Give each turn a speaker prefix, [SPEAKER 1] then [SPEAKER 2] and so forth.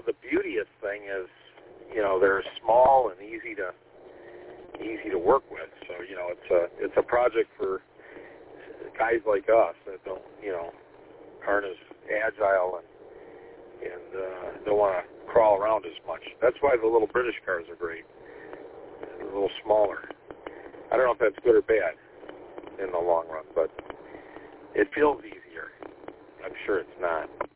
[SPEAKER 1] the beauty of the thing is, they're small and easy to work with. So, it's a project for guys like us that don't, aren't as agile and don't want to crawl around as much. That's why the little British cars are great. They're a little smaller. I don't know if that's good or bad in the long run, but it feels easier. I'm sure it's not.